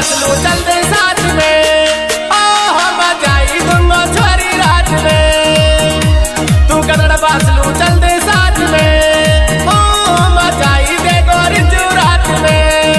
बासलू चल दे साथ में हम जाई दूंगा छोरी रात में तू कदड़ बासलू चल दे साथ में हम जाई दे गोरी जो रात में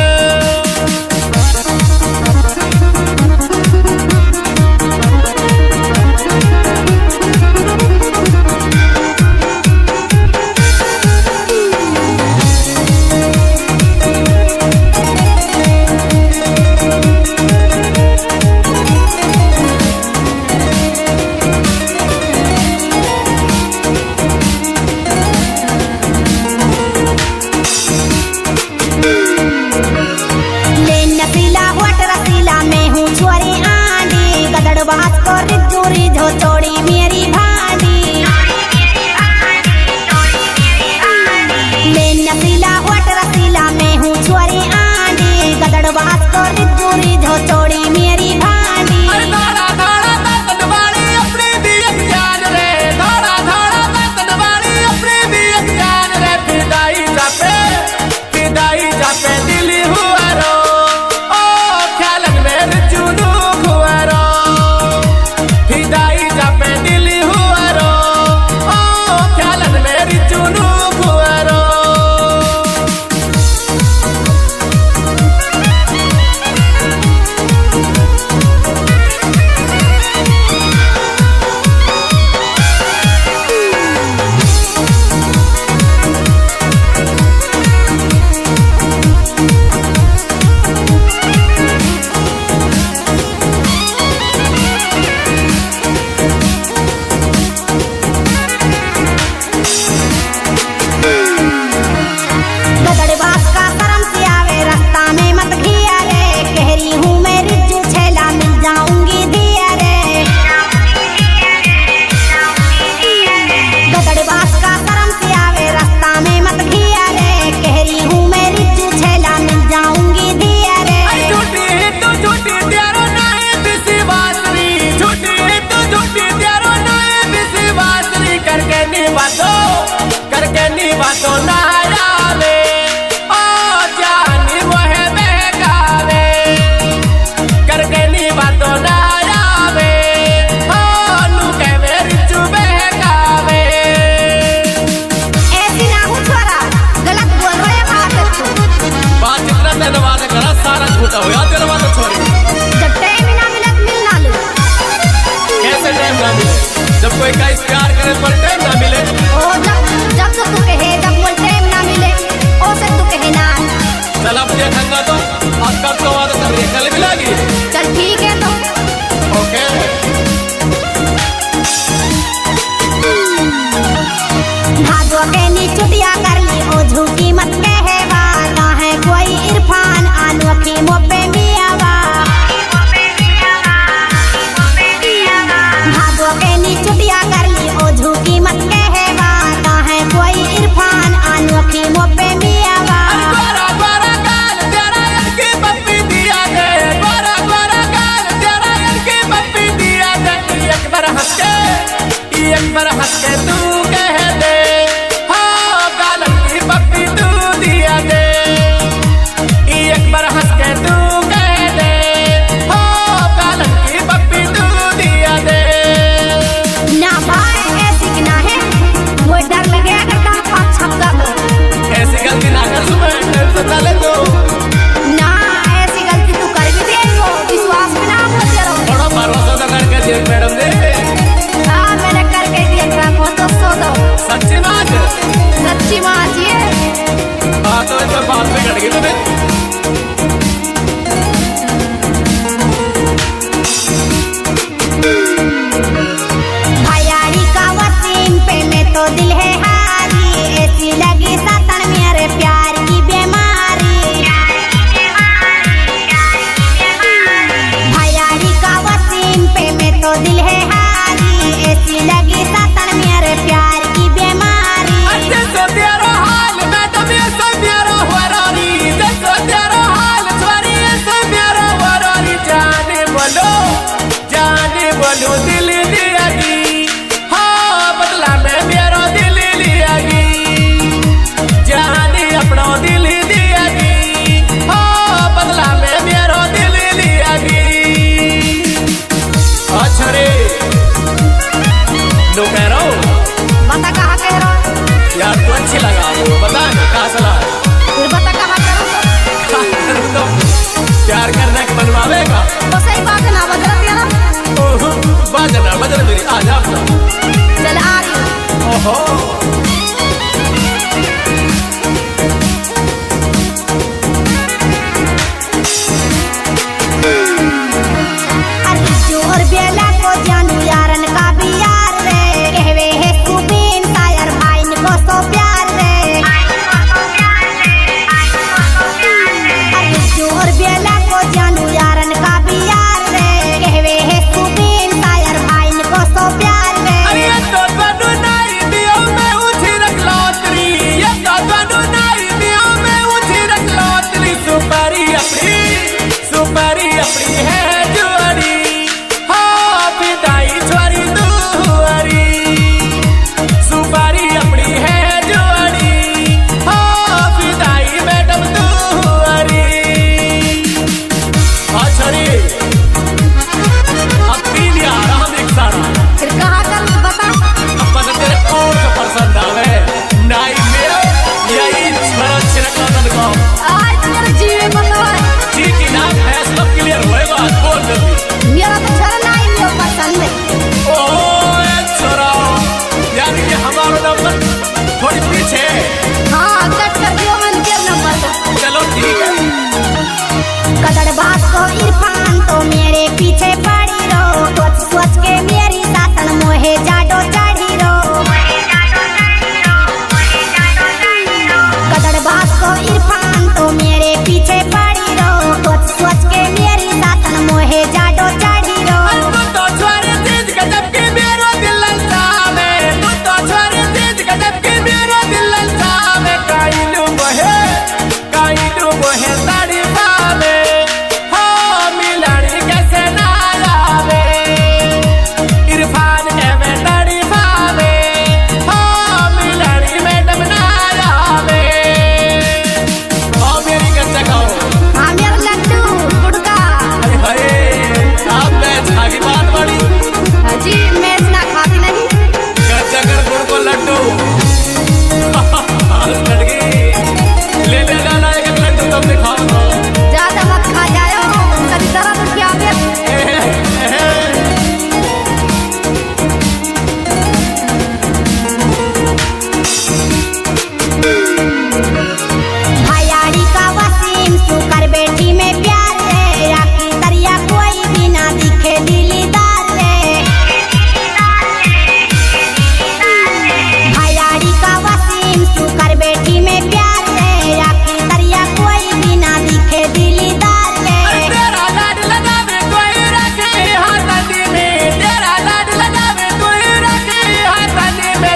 बात को रिजूरी जो चोड़ी मेरी भांडी मैं नसीला वट रसीला मैं हूँ छोरी आंडी गदड़ बात को रिजूरी जो चोड़ी मेरी भांडी धड़ा धड़ा तन वाली अपनी भी एक जान रे धड़ा धड़ा तन वाली अपनी भी एक जान रे फिदाई जापे दिली हुआ रो ओ ख्यालन में चुनू हुआ रो फिदाई जापे दिली हुआ रो ओ ख्यालन मेरी चुनू हुआ रो करके नी बातों ना आवे ओ जानी मोहे बहकावे करके नी बातों ना आवे ओ नू के मेरी चू बहकावे ऐसी ना हूँ छोरा गलत बोल रहे बात जितना धन्यवाद करा सारा झूठा हो यार तेरा बात छोरी जब टाइम ना मिले मिल ना लो कैसे टाइम ना मिले जब कोई का प्यार करे पर टाइम ना मिले ओ जब तू कहे जब वो टाइम ना मिले ओ से तू कहे ना चल अब देखूंगा तो अब कब तो वादा कर रही है कल मिलागी चल ठीक है तो ओके भादो के नी चुटिया कर ली ओ झूठी मत कहे वाला है कोई इरफान अनोखी मोपे मियावा भादो के नी चुटिया कर ली ओ झूठी मत कहे वाला है कोई इरफान अनोखी मोपे मियावा गोरा गोरा गाल तेरा की पप्पी दिया दे गोरा गोरा गाल आवेगा। तो सही बात है ना, बजरा तेरा बाजना बजर मेरी आ जा। चल आ रही हूँ। ओहो जोर बेला को जानू यारन का भी यार रे, कहवे है सुबीन तायर भाई को सो प्यार रे। जोर बेला को जानू यारन का भी यार रे, कहवे है सुबीन तायर भाई को सो प्यार रे। अरे तो तनु नाई दियो मैं उठी रख लौतरी, ये तो तनु नाई दियो मैं उठी रख लौतरी। सुपारी अपनी है जुआरी, हाँ पिताई छोरी दुआरी। सुपारी अपनी है जुआरी, हाँ पिताई मैडम दुआरी। हाँ छोरी अब पी लिया आराम एक सारा। फिर कहाँ कर बता, अब तेरे कौन सा पसंद आवे, नाई मेरा यही छोरा छिड़का को। आज तेरे जीवे बता जी की नाम है सब क्लियर होएगा, बोल जल्दी। मेरा तो छोरा नहीं लियो पसंद है। ओए छोरा यानी कि हमारा नंबर थोड़ी पीछे। हाँ कट कर दियो मन के नंबर को। चलो ठीक है। कदड़बाज को इरफान तो मेरे पीछे पड़ी रो, सोच सोच के मेरी सातन मोहे जाडो चढ़ी रो। कदड़बाज को इरफान तो मेरे पीछे पड़ी रो, सोच सोच के मेरी सातन मोहे जाडो चढ़ी रो। तू तो छोरे तेज गजब के मेरो दिल ललचावे, तू तो छोरे तेज गजब के मेरो दिल ललचावे। काइलू मोहे साड़ी पावे, हो मिलानी कैसे ना आवे। इरफान के मैं साड़ी पावे, हो मिलानी मैडम ना आवे। ओ मेरी कच्चा खाओ। हाँ मेरा लड्डू गुड़का। अरे हाय आप मैं झागी बात बड़ी जी मैं इतना खाती नहीं। कच्चा कर गुड़ को लड्डू लड़की ले जाना एक लड्डू तुम दिखाओ तो। ज्यादा मत खा जाओ, कभी दर्द क्या दे। भैयाड़ी का वसीम सुकर बेटी में प्यार रे, राखी दरिया कोई भी ना दिखे दिलीदार रे। भैयाड़ी का वसीम सुकर बेटी में प्यार रे, राखी दरिया कोई भी ना दिखे दिलीदार रे। तेरा लाड लगावे कोई रखे हाथनी में, तेरा लाड लगावे कोई रखे हाथनी में।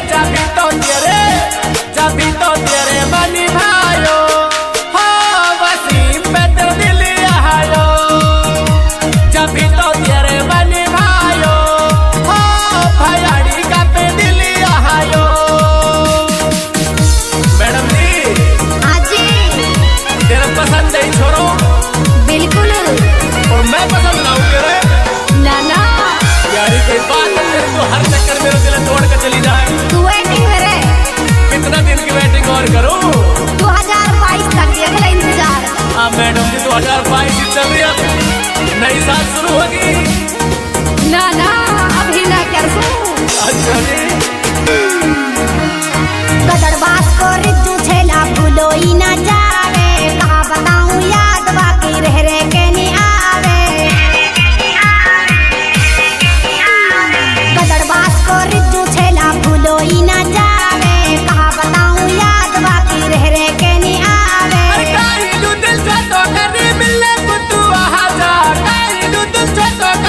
जबी तो तेरे मनी भायो, हो वसीम पे तो दिल आयो। जबी तो तेरे मनी भायो, हो भैयाड़ी का पे दिल आयो। मैडम जी हाँ जी तेरा पसंद है छोरो, बिल्कुल। और मैं पसंद ना हूँ तेरे। ना ना यारी कोई बात है तेरे को हर चक्कर मेरे दिल तोड़ के चली जाए। तू वेटिंग में रहे, कितना दिन की वेटिंग और करूं? 2022 तक देख ले इंतजार। हाँ मैडम जी 2022 ही चल रही है, नई साल शुरू होगी। ना ना अभी ना कर सू। अच्छा जी गदड़बाज को रिज्जू छेला भूलो ही ना जावे, कहा बताऊं याद बाकी रह रह के नहीं आवे। गदड़बाज को रिज्जू छेला भूलो ही ना जावे, कहा बताऊं याद बाकी रह रह के नहीं आवे। काइलू दिल से तो करी मिलने को तू आ जा, काइलू दिल से तो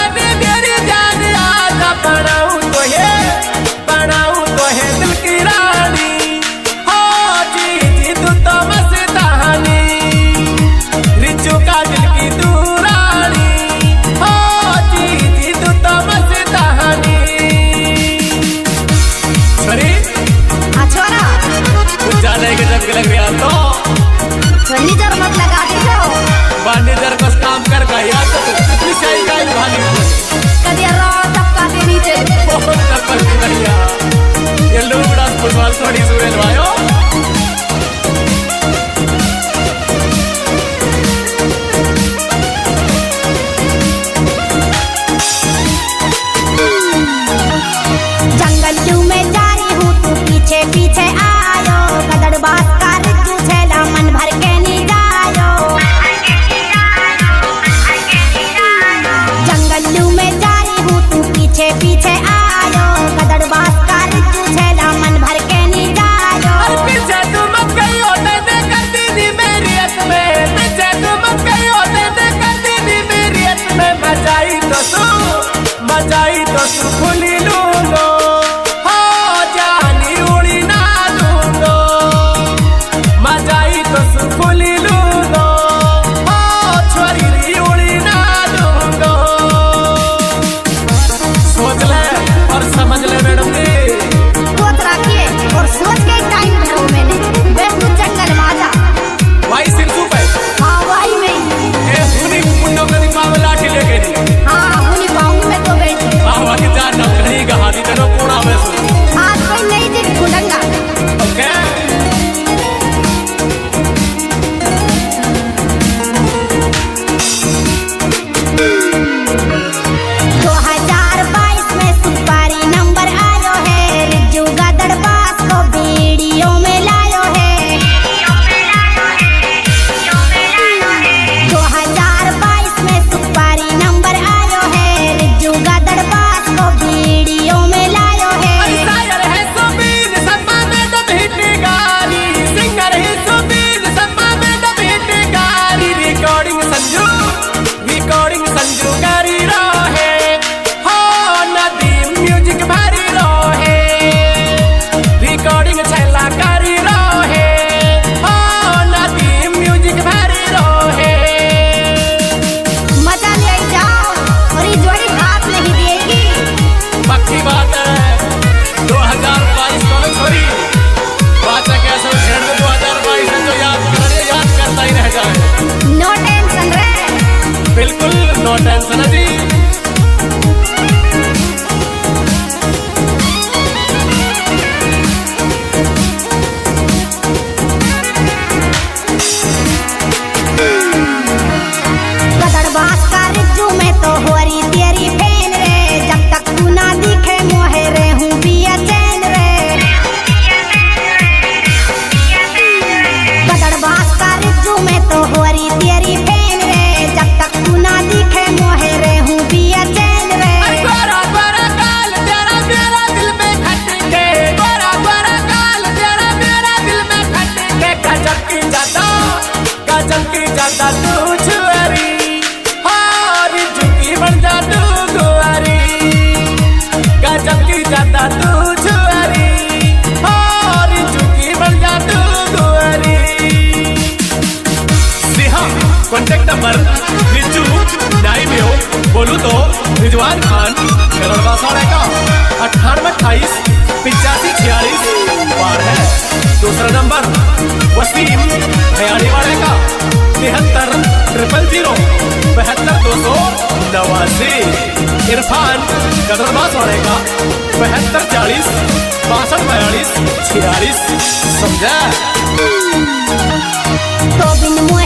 नो टेंशन जी। गदड़बास का रिज्जू में तो हो रही तेरी फैन रे, जब तक तू ना दिखे मोहे रे हूँ पिया चैन रे। गदड़बास का रिज्जू में तो हो रही तेरी फैन रे, जब तक तू ना दिखे मोहे रे हूँ पिया चैन रे। गोरा गोरा गाल तेरा मेरा दिल में खटके, गोरा गोरा गाल तेरा मेरा दिल में खटके। गजब की ज्यादा तू छुआरी, हारी झुकी बन जा तू गुआरी। गजब की ज्यादा तू छुआरी, हारी झुकी बन जा तू गुआरी। कॉन्टेक्ट नंबर रिजू नाइम में हो बोलू तो रिजवान खान गदड़बासौड़े का 9828 8546 बार है। दूसरा नंबर वसीम हयाड़ी वाले का 73 000 7289। इरफान गदड़बासौड़े का 72 40 62 42 46। समझा? तो बिन